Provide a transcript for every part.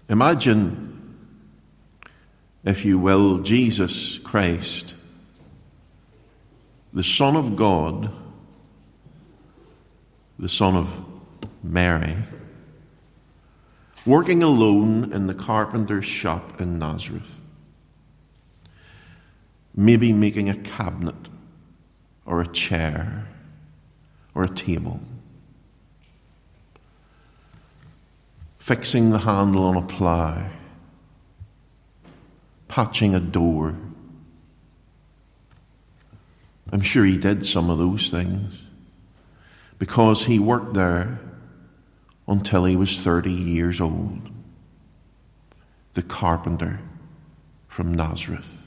Imagine, if you will, Jesus Christ, the Son of God, the Son of Mary, working alone in the carpenter's shop in Nazareth, maybe making a cabinet or a chair or a table, fixing the handle on a plough, patching a door. I'm sure he did some of those things because he worked there until he was 30 years old. The carpenter from Nazareth.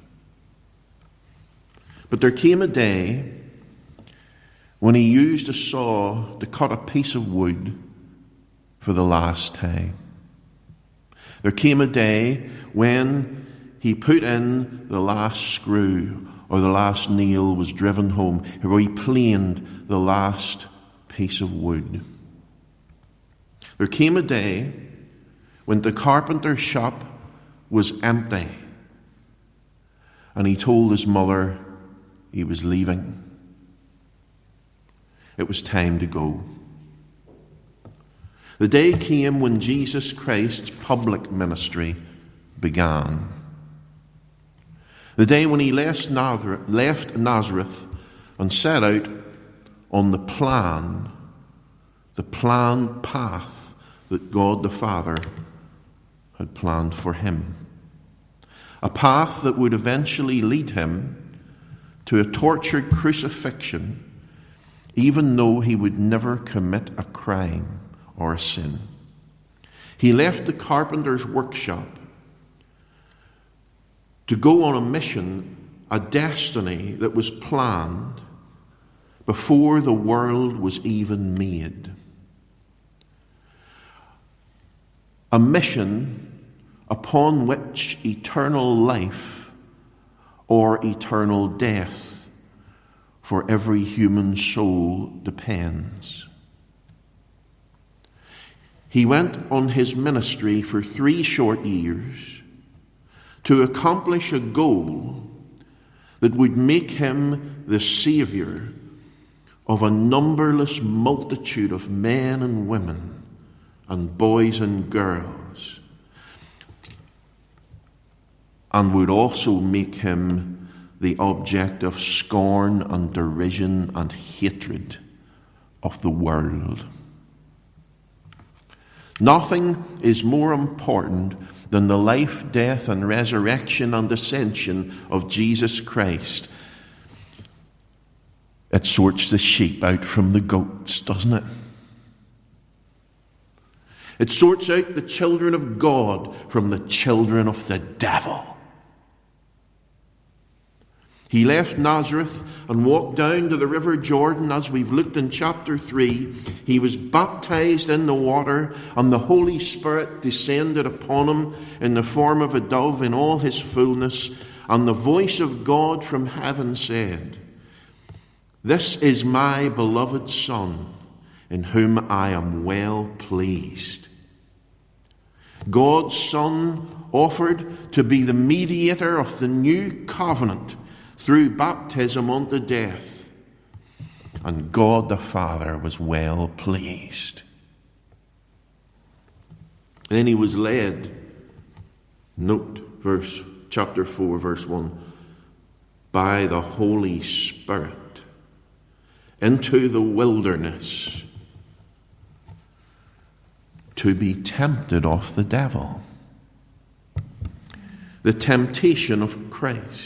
But there came a day when he used a saw to cut a piece of wood for the last time. There came a day when he put in the last screw or the last nail was driven home, where he planed the last piece of wood. There came a day when the carpenter's shop was empty, and he told his mother he was leaving. It was time to go. The day came when Jesus Christ's public ministry began. The day when he left Nazareth and set out on the planned path that God the Father had planned for him. A path that would eventually lead him to a tortured crucifixion, even though he would never commit a crime or a sin. He left the carpenter's workshop to go on a mission, a destiny that was planned before the world was even made. A mission upon which eternal life or eternal death for every human soul depends. He went on his ministry for 3 short years to accomplish a goal that would make him the Saviour of a numberless multitude of men and women and boys and girls, and would also make him the object of scorn and derision and hatred of the world. Nothing is more important than the life, death, and resurrection and ascension of Jesus Christ. It sorts the sheep out from the goats, doesn't it? It sorts out the children of God from the children of the devil. He left Nazareth and walked down to the river Jordan, as we've looked in chapter 3. He was baptized in the water, and the Holy Spirit descended upon him in the form of a dove in all his fullness. And the voice of God from heaven said, "This is my beloved Son, in whom I am well pleased." God's Son offered to be the mediator of the new covenant through baptism unto death. And God the Father was well pleased. Then he was led, note chapter 4, verse 1, by the Holy Spirit into the wilderness to be tempted of the devil. The temptation of Christ.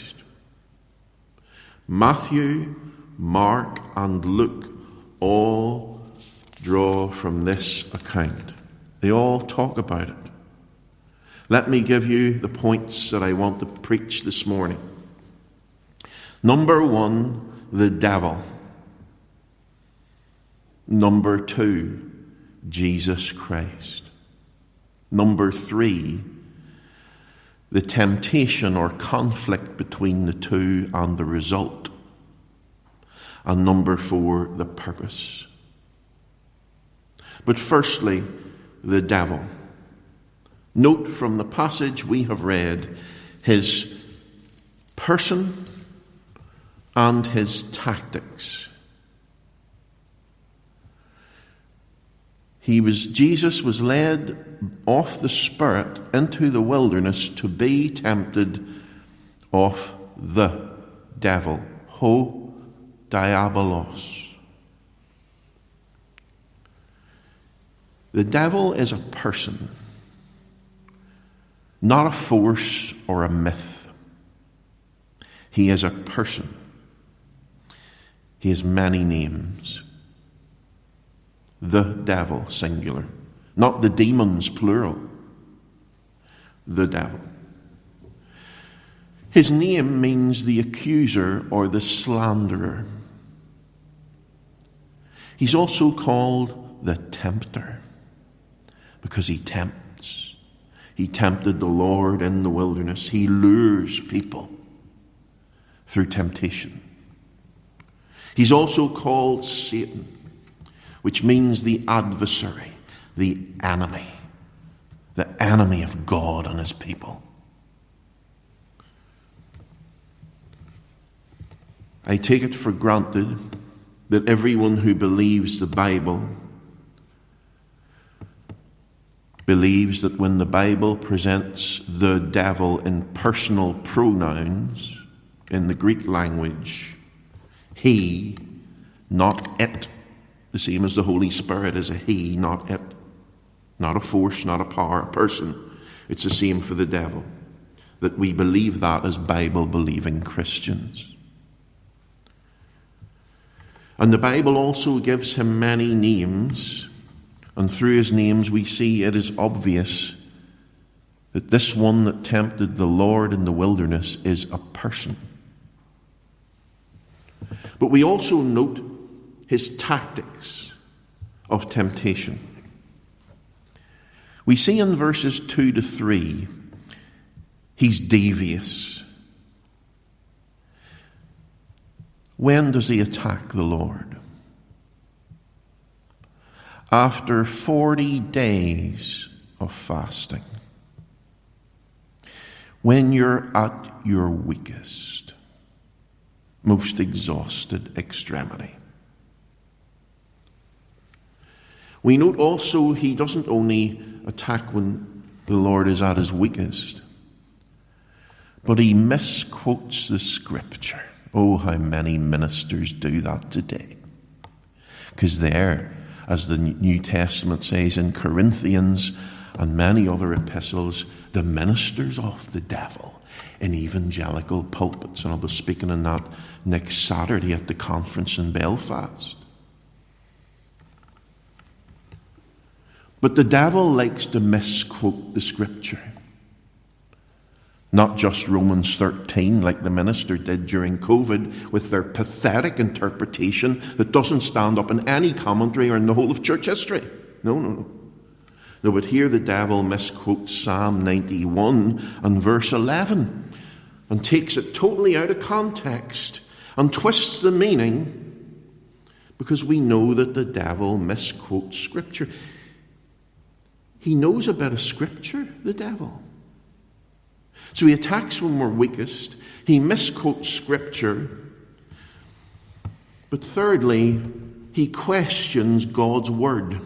Matthew, Mark, and Luke all draw from this account. They all talk about it. Let me give you the points that I want to preach this morning. Number 1, the devil. Number 2, Jesus Christ. Number 3, the temptation or conflict between the two and the result. And number 4, the purpose. But firstly, the devil. note from the passage we have read his person and his tactics. Jesus was led of the Spirit into the wilderness to be tempted of the devil. Ho diabolos. The devil is a person, not a force or a myth. He is a person. He has many names. The devil, singular. Not the demons, plural. The devil. His name means the accuser or the slanderer. He's also called the tempter because he tempts. He tempted the Lord in the wilderness. He lures people through temptation. He's also called Satan, which means the adversary, the enemy of God and his people. I take it for granted that everyone who believes the Bible believes that when the Bible presents the devil in personal pronouns in the Greek language, he, not it, the same as the Holy Spirit is a he, not it. Not a force, not a power, a person. It's the same for the devil. That we believe that as Bible-believing Christians. And the Bible also gives him many names. And through his names we see it is obvious that this one that tempted the Lord in the wilderness is a person. But we also note his tactics of temptation. We see in verses 2 to 3, he's devious. When does he attack the Lord? After 40 days of fasting. When you're at your weakest, most exhausted extremity. We note also he doesn't only attack when the Lord is at his weakest, but he misquotes the Scripture. Oh, how many ministers do that today. Because there, as the New Testament says in Corinthians and many other epistles, the ministers of the devil in evangelical pulpits. And I'll be speaking on that next Saturday at the conference in Belfast. But the devil likes to misquote the Scripture. Not just Romans 13 like the minister did during COVID with their pathetic interpretation that doesn't stand up in any commentary or in the whole of church history. No, but here the devil misquotes Psalm 91 and verse 11 and takes it totally out of context and twists the meaning because we know that the devil misquotes Scripture. He knows a bit of Scripture, the devil. So he attacks when we're weakest. He misquotes Scripture. But thirdly, he questions God's Word.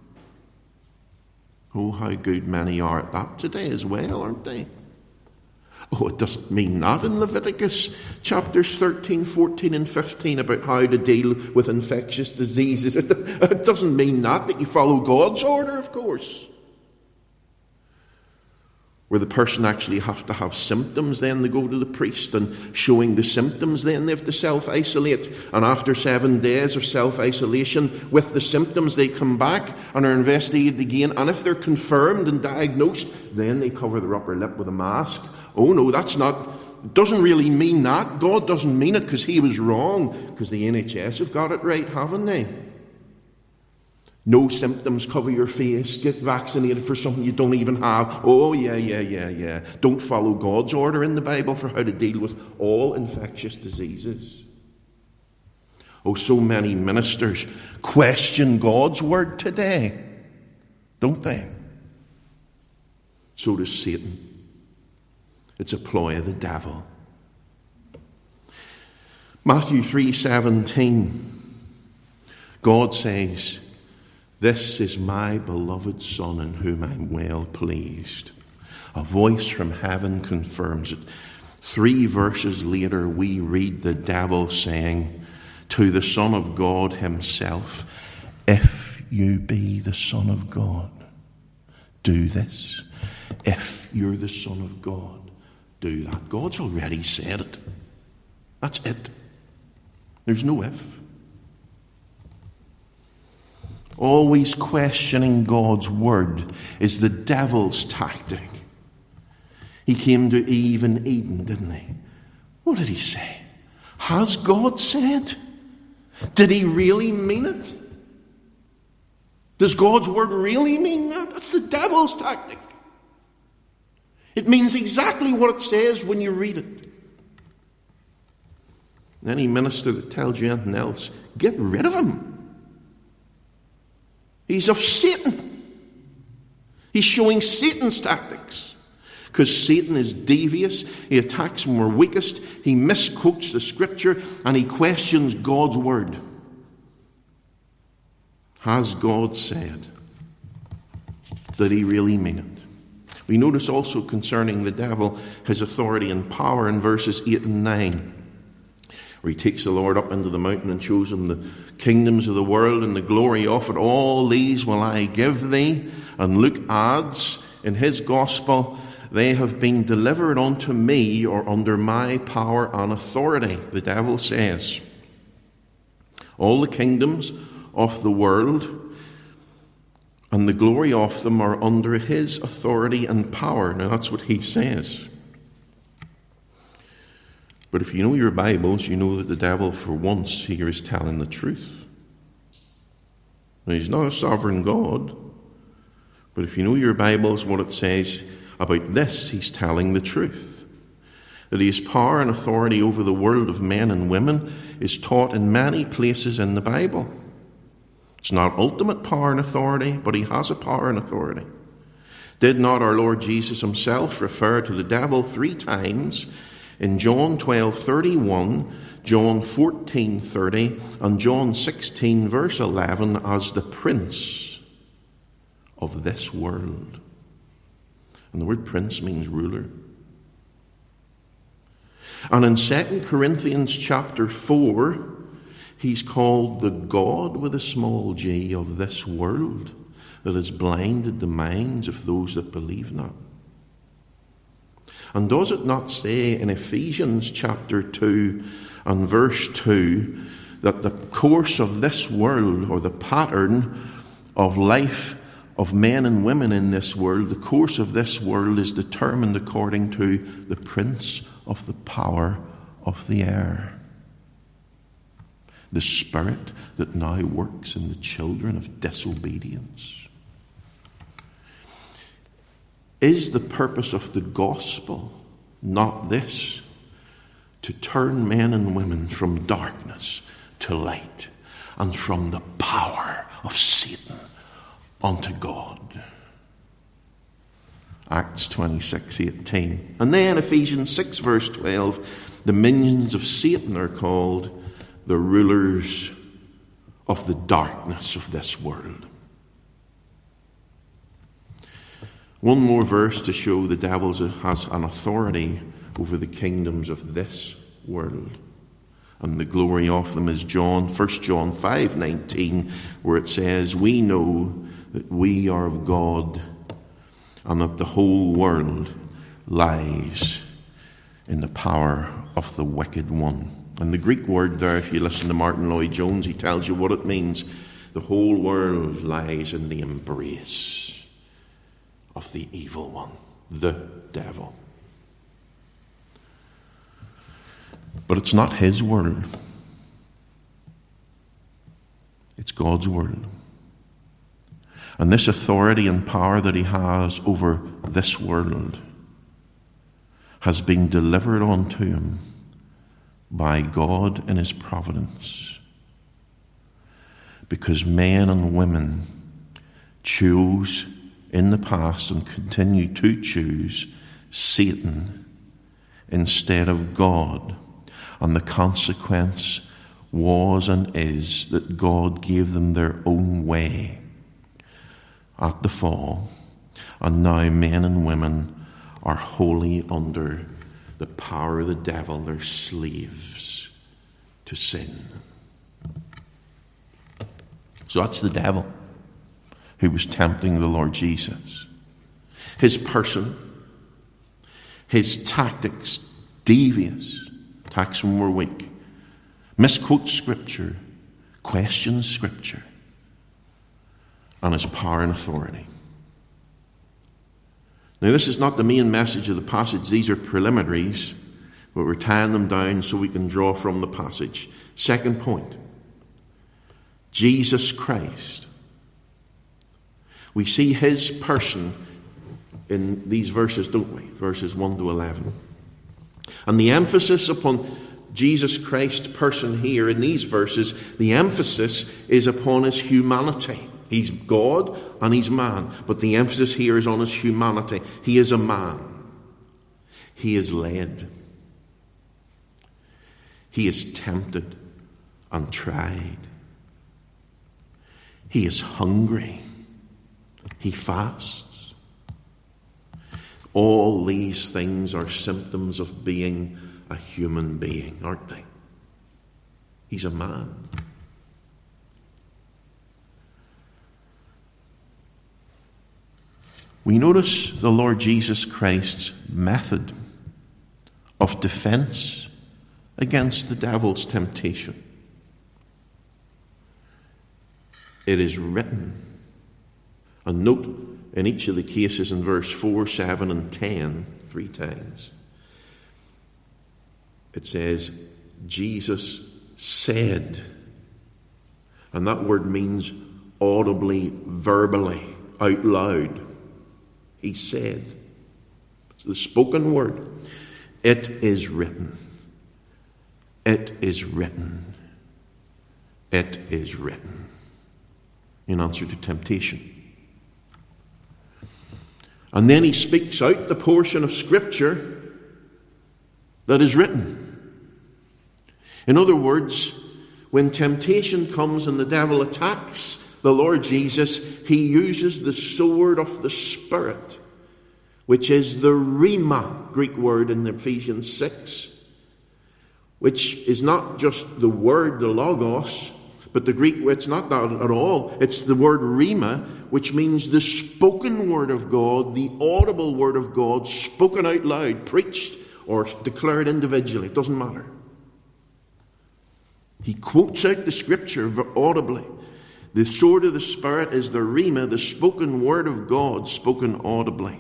Oh, how good many are at that today as well, aren't they? Oh, it doesn't mean that in Leviticus chapters 13, 14 and 15 about how to deal with infectious diseases. It doesn't mean that you follow God's order, of course. Where the person actually have to have symptoms, then they go to the priest, and showing the symptoms, then they have to self-isolate. And after 7 days of self-isolation with the symptoms, they come back and are investigated again. And if they're confirmed and diagnosed, then they cover their upper lip with a mask. Oh no, it doesn't really mean that. God doesn't mean it because he was wrong. Because the NHS have got it right, haven't they? No symptoms, cover your face, get vaccinated for something you don't even have. Oh, yeah. Don't follow God's order in the Bible for how to deal with all infectious diseases. Oh, so many ministers question God's word today, don't they? So does Satan. It's a ploy of the devil. Matthew 3:17, God says, "This is my beloved Son in whom I'm well pleased." A voice from heaven confirms it. 3 verses later, we read the devil saying to the Son of God himself, "If you be the Son of God, do this. If you're the Son of God, do that." God's already said it. That's it. There's no if. Always questioning God's word is the devil's tactic. He came to Eve in Eden, didn't he? What did he say? Has God said? Did he really mean it? Does God's word really mean that? That's the devil's tactic. It means exactly what it says when you read it. Any minister that tells you anything else, get rid of him. He's of Satan. He's showing Satan's tactics. Because Satan is devious. He attacks when we're weakest. He misquotes the scripture. And he questions God's word. Has God said? Did he really mean it? We notice also concerning the devil his authority and power in verses 8 and 9. Where he takes the Lord up into the mountain and shows him the kingdoms of the world and the glory of it. All these will I give thee. And Luke adds in his gospel, they have been delivered unto me, or under my power and authority. The devil says, all the kingdoms of the world and the glory of them are under his authority and power. Now that's what he says. But if you know your Bibles, you know that the devil, for once, here is telling the truth. Now, he's not a sovereign God, but if you know your Bibles, what it says about this, he's telling the truth. That he has power and authority over the world of men and women is taught in many places in the Bible. It's not ultimate power and authority, but he has a power and authority. Did not our Lord Jesus himself refer to the devil 3 times in John 12:31, John 14:30, and John 16 verse 11 as the prince of this world? And the word prince means ruler. And in 2 Corinthians chapter 4, he's called the God with a small g of this world, that has blinded the minds of those that believe not. And does it not say in Ephesians chapter 2 and verse 2 that the course of this world, or the pattern of life of men and women in this world, the course of this world is determined according to the prince of the power of the air, the spirit that now works in the children of disobedience? Is the purpose of the gospel not this? To turn men and women from darkness to light, and from the power of Satan unto God. Acts 26:18. And then Ephesians 6 verse 12, the minions of Satan are called the rulers of the darkness of this world. One more verse to show the devil has an authority over the kingdoms of this world, and the glory of them is 1 John 5:19, where it says, we know that we are of God, and that the whole world lies in the power of the wicked one. And the Greek word there, if you listen to Martin Lloyd-Jones, he tells you what it means. The whole world lies in the embrace of the evil one, the devil. But it's not his world. It's God's world. And this authority and power that he has over this world has been delivered unto him by God in his providence. Because men and women chose in the past and continue to choose Satan instead of God. And the consequence was and is that God gave them their own way at the fall. And now men and women are wholly under the power of the devil. They're slaves to sin. So that's the devil who was tempting the Lord Jesus. His person, his tactics, devious, attacks when we're weak, misquotes Scripture, questions Scripture, and his power and authority. Now, this is not the main message of the passage. These are preliminaries, but we're tying them down so we can draw from the passage. Second point, Jesus Christ. We see his person in these verses, don't we? Verses 1 to 11. And the emphasis upon Jesus Christ's person here in these verses, the emphasis is upon his humanity. He's God and he's man, but the emphasis here is on his humanity. He is a man. He is led. He is tempted and tried. He is hungry. He fasts. All these things are symptoms of being a human being, aren't they? He's a man. We notice the Lord Jesus Christ's method of defense against the devil's temptation. It is written. And note in each of the cases in verse 4, 7, and 10, 3 times, it says, Jesus said. And that word means audibly, verbally, out loud. He said. It's the spoken word. It is written. It is written. It is written. In answer to temptation. And then he speaks out the portion of Scripture that is written. In other words, when temptation comes and the devil attacks the Lord Jesus, he uses the sword of the Spirit, which is the rhema, Greek word in Ephesians 6, which is not just the word, the logos, but the Greek, it's not that at all. It's the word rhema, which means the spoken word of God, the audible word of God, spoken out loud, preached or declared individually. It doesn't matter. He quotes out the Scripture audibly. The sword of the Spirit is the rhema, the spoken word of God, spoken audibly.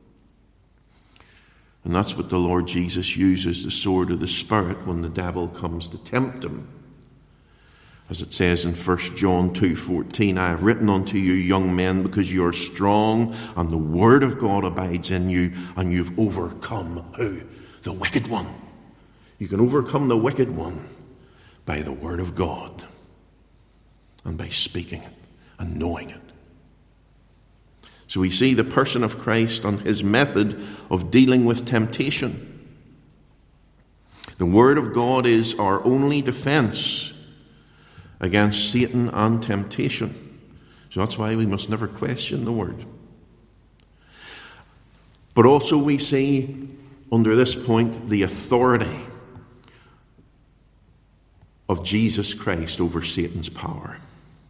And that's what the Lord Jesus uses, the sword of the Spirit, when the devil comes to tempt him. As it says in 1 John 2:14, I have written unto you, young men, because you are strong, and the word of God abides in you, and you've overcome who? The wicked one. You can overcome the wicked one by the word of God, and by speaking it, and knowing it. So we see the person of Christ and his method of dealing with temptation. The word of God is our only defense against Satan and temptation. So that's why we must never question the word. But also we see under this point the authority of Jesus Christ over Satan's power.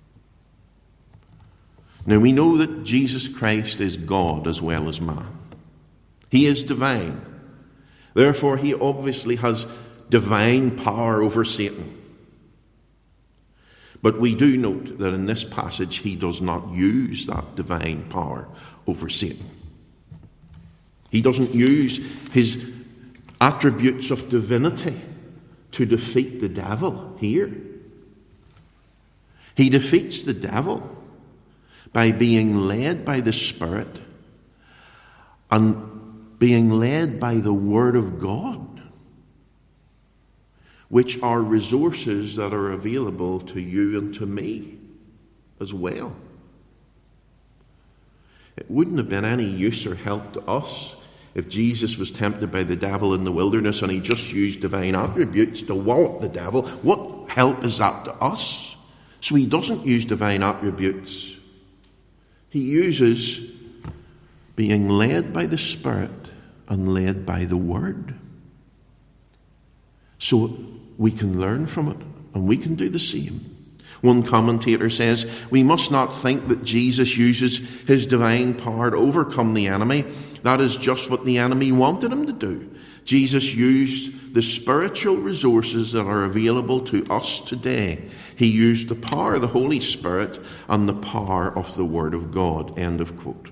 Now we know that Jesus Christ is God as well as man. He is divine. Therefore he obviously has divine power over Satan. But we do note that in this passage he does not use that divine power over Satan. He doesn't use his attributes of divinity to defeat the devil here. He defeats the devil by being led by the Spirit and being led by the Word of God, which are resources that are available to you and to me as well. It wouldn't have been any use or help to us if Jesus was tempted by the devil in the wilderness and he just used divine attributes to wallop the devil. What help is that to us? So he doesn't use divine attributes. He uses being led by the Spirit and led by the Word. So we can learn from it and we can do the same. One commentator says, we must not think that Jesus uses his divine power to overcome the enemy. That is just what the enemy wanted him to do. Jesus used the spiritual resources that are available to us today. He used the power of the Holy Spirit and the power of the Word of God. End of quote.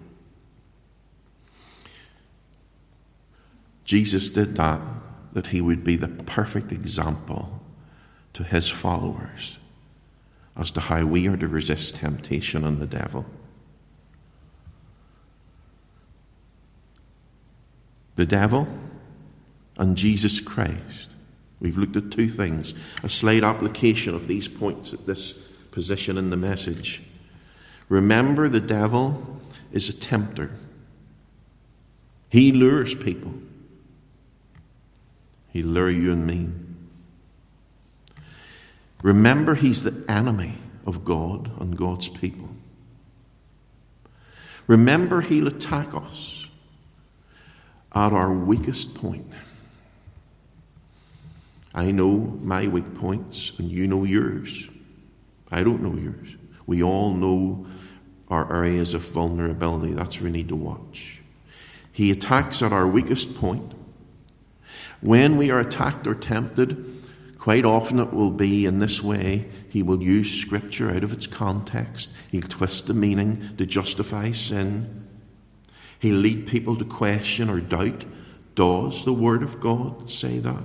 Jesus did that he would be the perfect example to his followers as to how we are to resist temptation and the devil. The devil and Jesus Christ. We've looked at two things. A slight application of these points at this position in the message. Remember, the devil is a tempter. He lures people. He'll lure you and me. Remember, he's the enemy of God and God's people. Remember, he'll attack us at our weakest point. I know my weak points, and you know yours. I don't know yours. We all know our areas of vulnerability. That's where we need to watch. He attacks at our weakest point. When we are attacked or tempted, quite often it will be in this way. He will use Scripture out of its context. He'll twist the meaning to justify sin. He'll lead people to question or doubt, does the Word of God say that?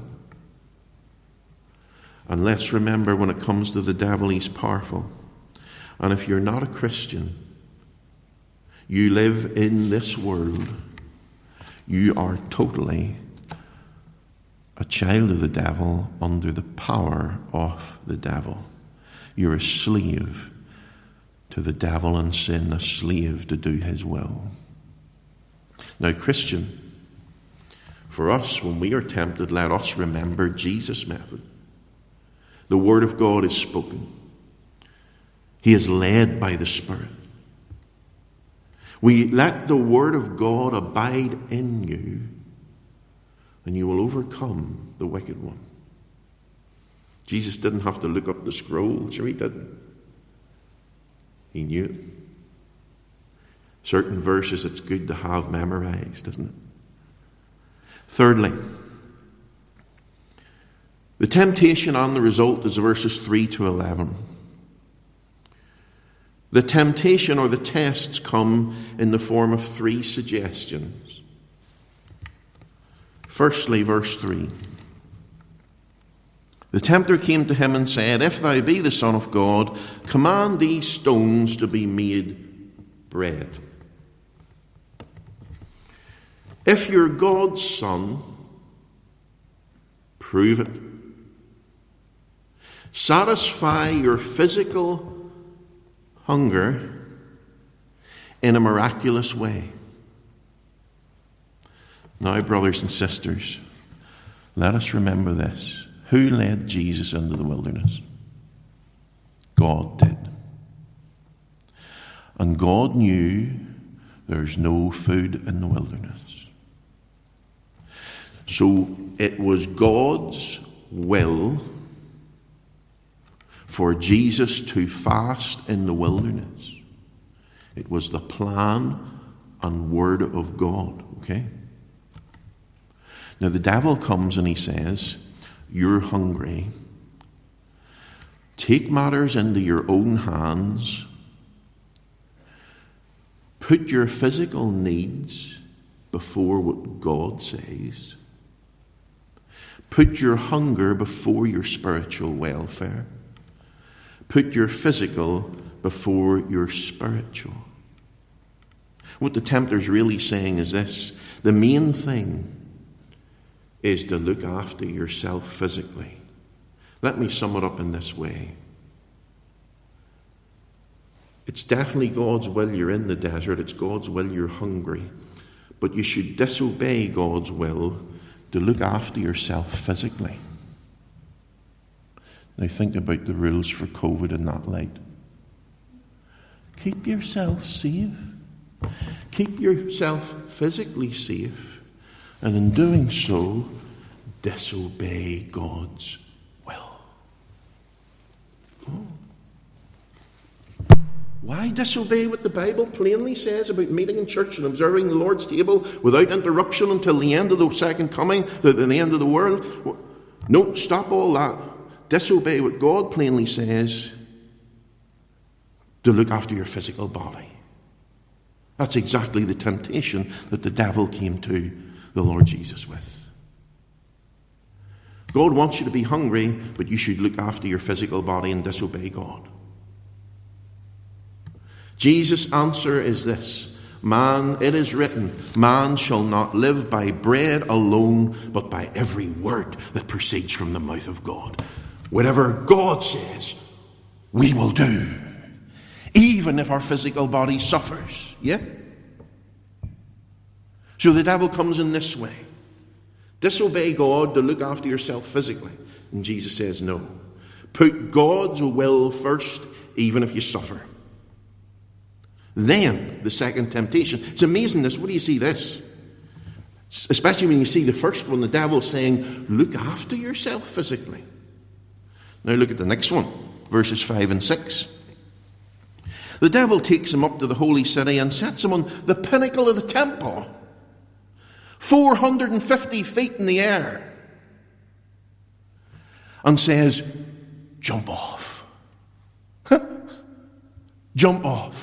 And let's remember, when it comes to the devil, he's powerful. And if you're not a Christian, you live in this world, you are totally a child of the devil under the power of the devil. You're a slave to the devil and sin, a slave to do his will. Now, Christian, for us, when we are tempted, let us remember Jesus' method. The Word of God is spoken. He is led by the Spirit. We let the Word of God abide in you, and you will overcome the wicked one. Jesus didn't have to look up the scroll. Sure, he didn't. He knew it. Certain verses it's good to have memorized, isn't it? Thirdly, the temptation and the result is verses 3 to 11. The temptation or the tests come in the form of three suggestions. Firstly, verse 3. The tempter came to him and said, "If thou be the Son of God, command these stones to be made bread." If you're God's Son, prove it. Satisfy your physical hunger in a miraculous way. Now, brothers and sisters, let us remember this. Who led Jesus into the wilderness? God did. And God knew there's no food in the wilderness. So it was God's will for Jesus to fast in the wilderness. It was the plan and word of God, okay? Now the devil comes and he says, "You're hungry. Take matters into your own hands. Put your physical needs before what God says. Put your hunger before your spiritual welfare. Put your physical before your spiritual." What the tempter's really saying is this: the main thing is to look after yourself physically. Let me sum it up in this way. It's definitely God's will you're in the desert. It's God's will you're hungry. But you should disobey God's will to look after yourself physically. Now think about the rules for COVID in that light. Keep yourself safe. Keep yourself physically safe. And in doing so, disobey God's will. Oh. Why disobey what the Bible plainly says about meeting in church and observing the Lord's table without interruption until the end of the second coming, the end of the world? No, stop all that. Disobey what God plainly says to look after your physical body. That's exactly the temptation that the devil came to the Lord Jesus with. God wants you to be hungry, but you should look after your physical body and disobey God. Jesus' answer is this: Man, it is written, man shall not live by bread alone, but by every word that proceeds from the mouth of God. Whatever God says, we will do, even if our physical body suffers. Yeah? So the devil comes in this way. Disobey God to look after yourself physically. And Jesus says no. Put God's will first, even if you suffer. Then, the second temptation. It's amazing this. What do you see this? Especially when you see the first one, the devil saying, look after yourself physically. Now look at the next one, verses 5 and 6. The devil takes him up to the holy city and sets him on the pinnacle of the temple, 450 feet in the air, and says, jump off. Jump off.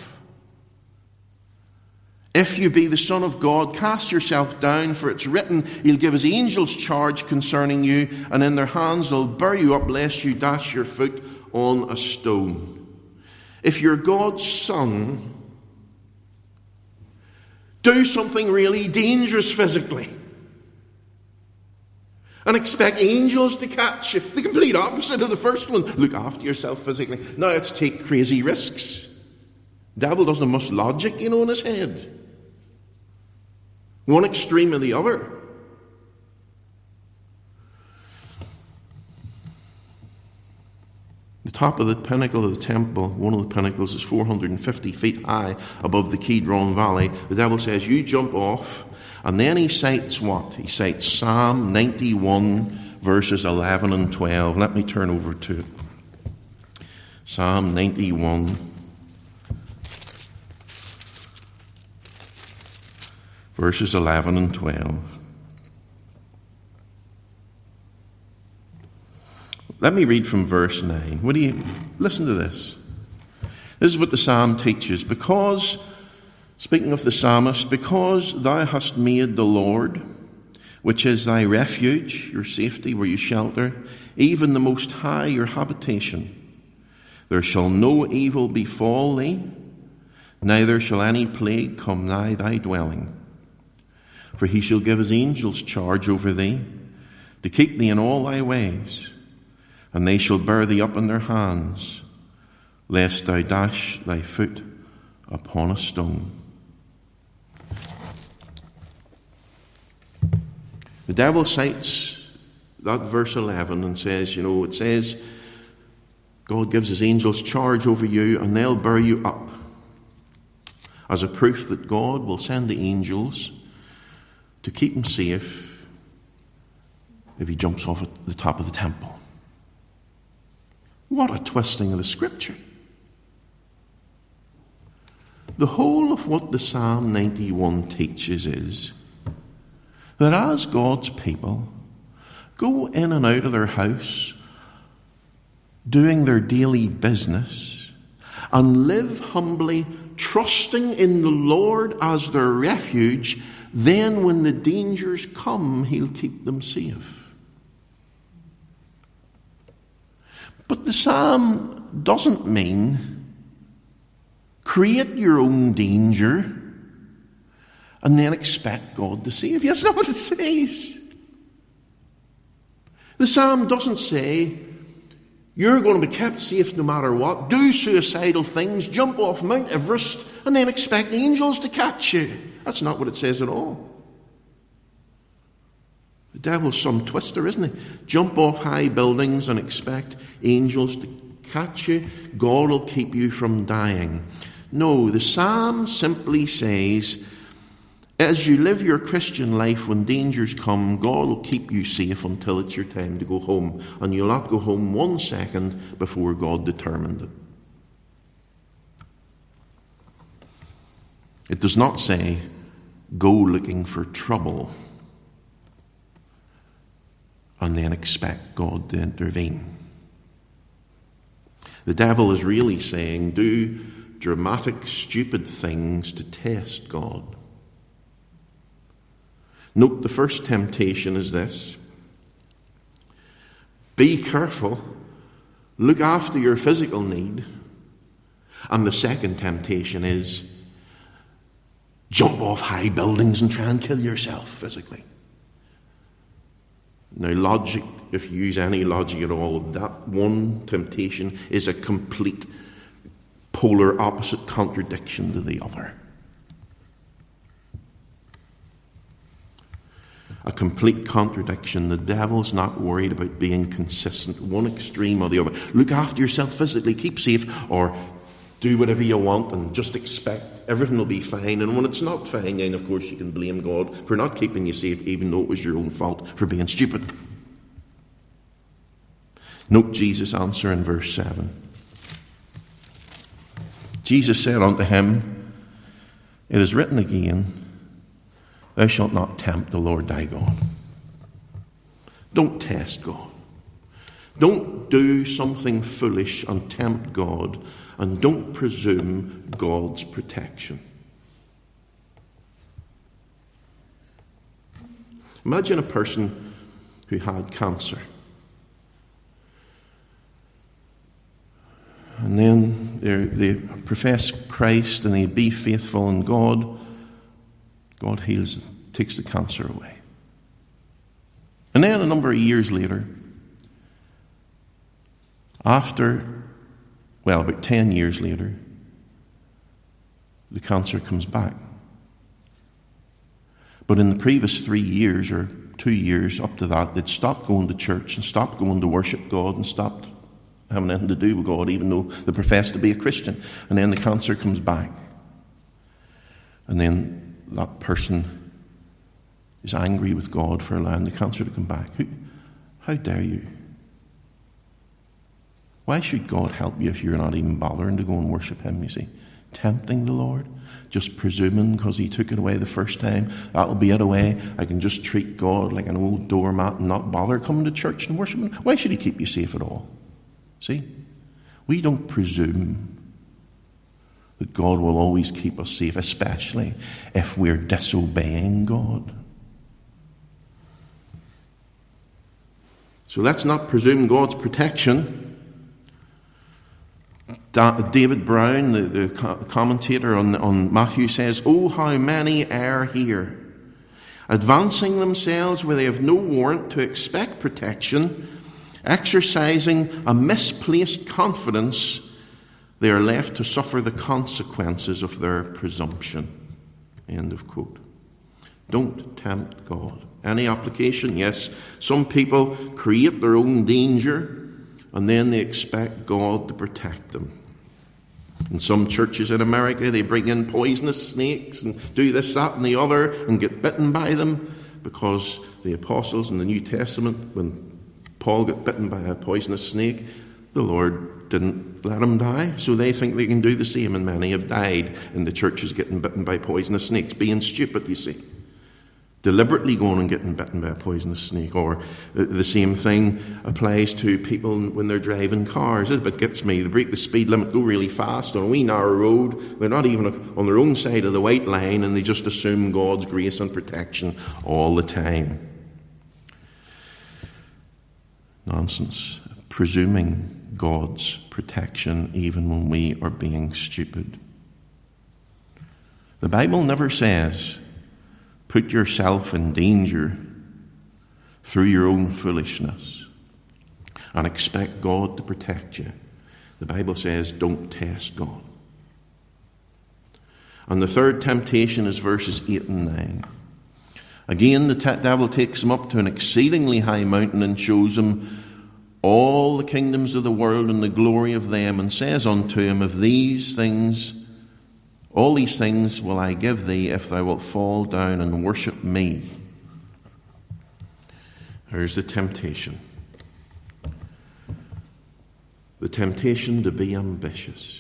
If you be the Son of God, cast yourself down, for it's written, he'll give his angels charge concerning you, and in their hands they'll bear you up, lest you dash your foot on a stone. If you're God's son, do something really dangerous physically, and expect angels to catch you. The complete opposite of the first one. Look after yourself physically. Now it's take crazy risks. The devil doesn't have much logic, in his head. One extreme or the other. The top of the pinnacle of the temple, one of the pinnacles, is 450 feet high above the Kidron Valley. The devil says, you jump off. And then he cites what? He cites Psalm 91, verses 11 and 12. Let me turn over to it. Psalm 91. Verses 11 and 12. Let me read from verse 9. Listen to this. This is what the psalm teaches. Because, speaking of the psalmist, because thou hast made the Lord, which is thy refuge, your safety, where you shelter, even the Most High, your habitation, there shall no evil befall thee, neither shall any plague come nigh thy dwelling. For he shall give his angels charge over thee, to keep thee in all thy ways. And they shall bear thee up in their hands, lest thou dash thy foot upon a stone. The devil cites that verse 11 and says, it says, God gives his angels charge over you and they'll bear you up, as a proof that God will send the angels to keep him safe if he jumps off at the top of the temple. What a twisting of the scripture. The whole of what the Psalm 91 teaches is that as God's people go in and out of their house, doing their daily business, and live humbly, trusting in the Lord as their refuge, then when the dangers come, he'll keep them safe. But the psalm doesn't mean create your own danger and then expect God to save you. That's not what it says. The psalm doesn't say You're going to be kept safe no matter what. Do suicidal things, jump off Mount Everest, and then expect angels to catch you. That's not what it says at all. The devil's some twister, isn't he? Jump off high buildings and expect angels to catch you. God will keep you from dying. No, the psalm simply says, as you live your Christian life, when dangers come, God will keep you safe until it's your time to go home. And you'll not go home 1 second before God determined it. It does not say, go looking for trouble and then expect God to intervene. The devil is really saying, do dramatic, stupid things to test God. Note the first temptation is this. Be careful. Look after your physical need. And the second temptation is jump off high buildings and try and kill yourself physically. Now, logic, if you use any logic at all, that one temptation is a complete polar opposite contradiction to the other. A complete contradiction. The devil's not worried about being consistent, one extreme or the other. Look after yourself physically, keep safe, or do whatever you want and just expect everything will be fine. And when it's not fine, then of course you can blame God for not keeping you safe, even though it was your own fault for being stupid. Note Jesus' answer in verse 7. Jesus said unto him, it is written again, thou shalt not tempt the Lord thy God. Don't test God. Don't do something foolish and tempt God, and don't presume God's protection. Imagine a person who had cancer. And then they profess Christ and they be faithful in God. God heals, takes the cancer away. And then a number of years later, about 10 years later, the cancer comes back. But in the previous 3 years or 2 years up to that, they'd stopped going to church and stopped going to worship God and stopped having anything to do with God, even though they professed to be a Christian. And then the cancer comes back. And then that person is angry with God for allowing the cancer to come back. How dare you? Why should God help you if you're not even bothering to go and worship him, you see? Tempting the Lord, just presuming because he took it away the first time, that'll be it away. I can just treat God like an old doormat and not bother coming to church and worshiping. Why should he keep you safe at all? See? We don't presume that God will always keep us safe, especially if we're disobeying God. So let's not presume God's protection. David Brown, the commentator on Matthew, says, oh, how many err here, advancing themselves where they have no warrant to expect protection, exercising a misplaced confidence, they are left to suffer the consequences of their presumption. End of quote. Don't tempt God. Any application? Yes. Some people create their own danger and then they expect God to protect them. In some churches in America, they bring in poisonous snakes and do this, that, and the other and get bitten by them, because the apostles in the New Testament, when Paul got bitten by a poisonous snake, the Lord didn't let him die. So they think they can do the same, and many have died in the churches getting bitten by poisonous snakes. Being stupid, you see. Deliberately going and getting bitten by a poisonous snake. Or the same thing applies to people when they're driving cars. It gets me. They break the speed limit, go really fast on a wee narrow road. They're not even on their own side of the white line, and they just assume God's grace and protection all the time. Nonsense. Presuming God's protection even when we are being stupid. The Bible never says, put yourself in danger through your own foolishness. and expect God to protect you. The Bible says, don't test God. And the third temptation is verses 8 and 9. Again, the devil takes him up to an exceedingly high mountain and shows him all the kingdoms of the world and the glory of them, and says unto him, all these things will I give thee, if thou wilt fall down and worship me. There's the temptation. The temptation to be ambitious,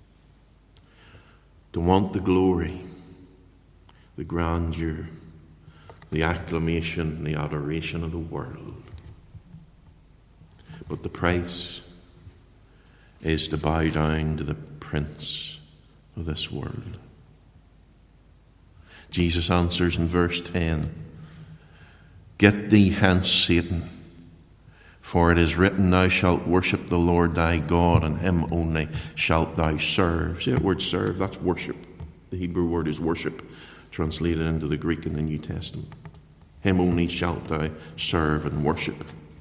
to want the glory, the grandeur, the acclamation, the adoration of the world. But the price is to bow down to the prince of this world. Jesus answers in verse 10, Get thee hence, Satan, for it is written, Thou shalt worship the Lord thy God, and him only shalt thou serve. See that word serve? That's worship. The Hebrew word is worship, translated into the Greek in the New Testament. Him only shalt thou serve and worship.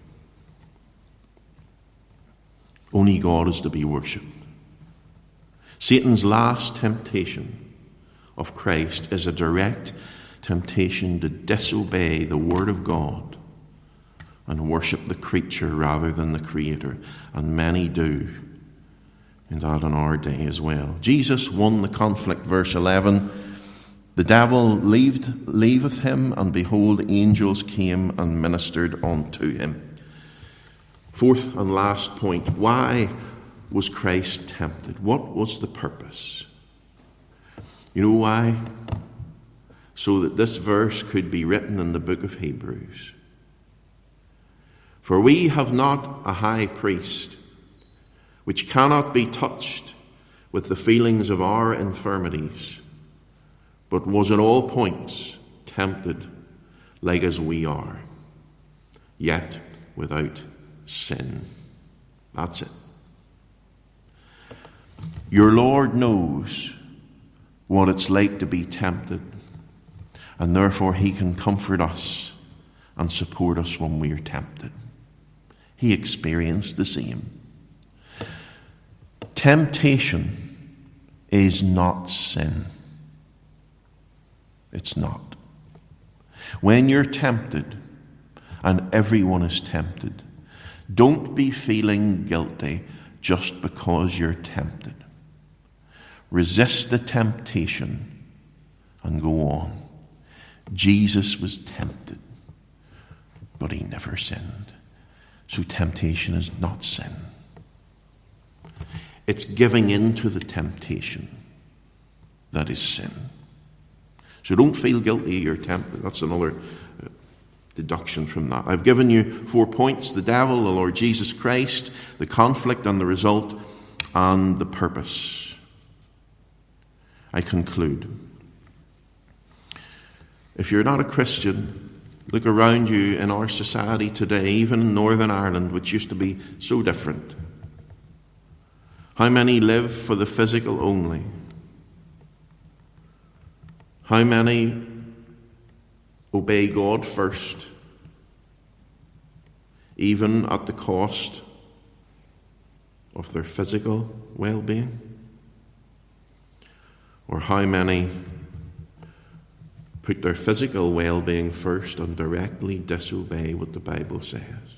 Only God is to be worshipped. Satan's last temptation of Christ is a direct temptation to disobey the Word of God and worship the creature rather than the Creator. And many do, and that in our day as well. Jesus won the conflict, verse 11. The devil leaveth him, and behold, angels came and ministered unto him. Fourth and last point, why was Christ tempted? What was the purpose? You know why? So that this verse could be written in the book of Hebrews. For we have not a high priest which cannot be touched with the feelings of our infirmities, but was in all points tempted like as we are, yet without sin. That's it. Your Lord knows what it's like to be tempted, and therefore he can comfort us and support us when we are tempted. He experienced the same. Temptation is not sin. It's not. When you're tempted, and everyone is tempted, don't be feeling guilty just because you're tempted. Resist the temptation and go on. Jesus was tempted, but he never sinned. So temptation is not sin. It's giving in to the temptation that is sin. So don't feel guilty you're tempted. That's another deduction from that. I've given you 4 points: the devil, the Lord Jesus Christ, the conflict and the result, and the purpose. I conclude. If you're not a Christian, look around you in our society today, even in Northern Ireland, which used to be so different. How many live for the physical only? How many obey God first, even at the cost of their physical well-being? Or how many put their physical well-being first and directly disobey what the Bible says?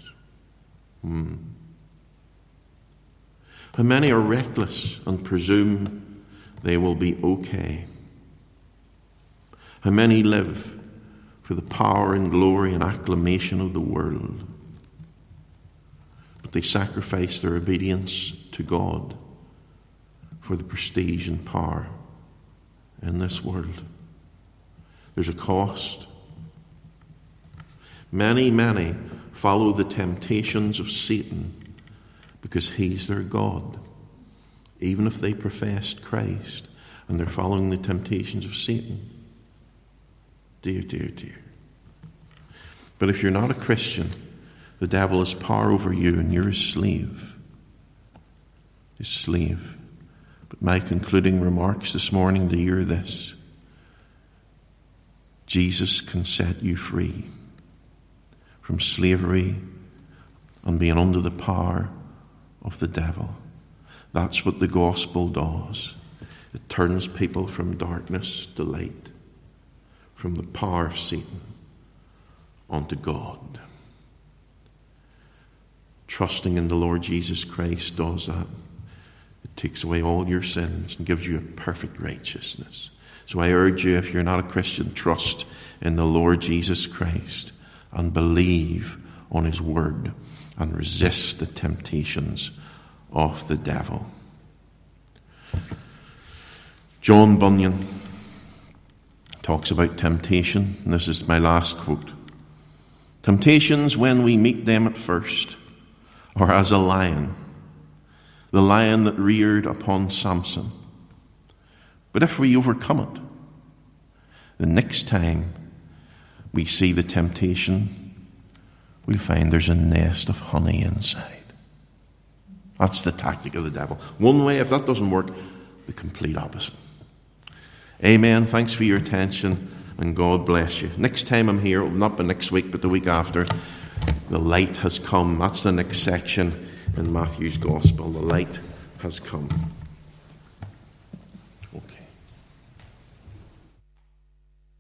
How many are reckless and presume they will be okay? How many live for the power and glory and acclamation of the world, but they sacrifice their obedience to God for the prestige and power in this world? There's a cost. Many follow the temptations of Satan because he's their God, even if they professed Christ and they're following the temptations of Satan. Dear. But if you're not a Christian, the devil has power over you and you're his slave. His slave. But my concluding remarks this morning to you are this: Jesus can set you free from slavery and being under the power of the devil. That's what the gospel does. It turns people from darkness to light, from the power of Satan onto God. Trusting in the Lord Jesus Christ does that. It takes away all your sins and gives you a perfect righteousness. So I urge you, if you're not a Christian, trust in the Lord Jesus Christ and believe on his word and resist the temptations of the devil. John Bunyan talks about temptation, and this is my last quote. Temptations, when we meet them at first, are as a lion, the lion that reared upon Samson. But if we overcome it, the next time we see the temptation, we'll find there's a nest of honey inside. That's the tactic of the devil. One way, if that doesn't work, the complete opposite. Amen. Thanks for your attention, and God bless you. Next time I'm here, it will not be next week, but the week after, the light has come. That's the next section in Matthew's Gospel. The light has come.